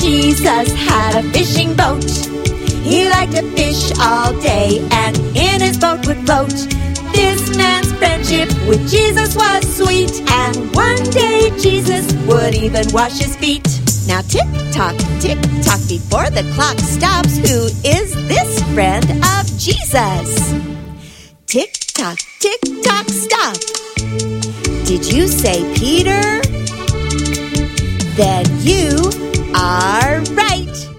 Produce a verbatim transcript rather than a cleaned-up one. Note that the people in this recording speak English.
Jesus had a fishing boat. He liked to fish all day and in his boat would float. This man's friendship with Jesus was sweet, and one day Jesus would even wash his feet. Now tick-tock, tick-tock, before the clock stops, who is this friend of Jesus? Tick-tock, tick-tock, stop. Did you say Peter? Then you are right.